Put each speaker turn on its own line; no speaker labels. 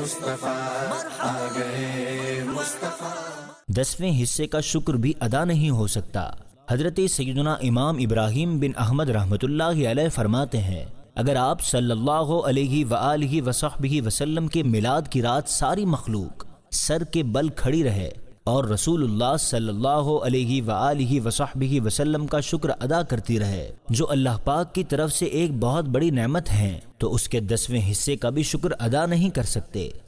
मुस्तफा, आ गए मुस्तफा।
10वें हिस्से का शुक्र भी अदा नहीं हो सकता। हजरत सैयदना इमाम इब्राहिम बिन अहमद रहमतुल्लाहि अलैह फरमाते हैं, अगर आप सल्लल्लाहु अलैहि वआलिहि वसहबिहि वसल्लम के मिलाद की रात सारी मखलूक सर के बल खड़ी रहे और रसूलुल्लाह सल्लल्लाहु अलैहि वआलिहि वसहबिहि वसल्लम का शुक्र अदा करती रहे, जो अल्लाह पाक की तरफ से एक बहुत बड़ी नेमत है, तो उसके 10वें हिस्से का भी शुक्र अदा नहीं कर सकते।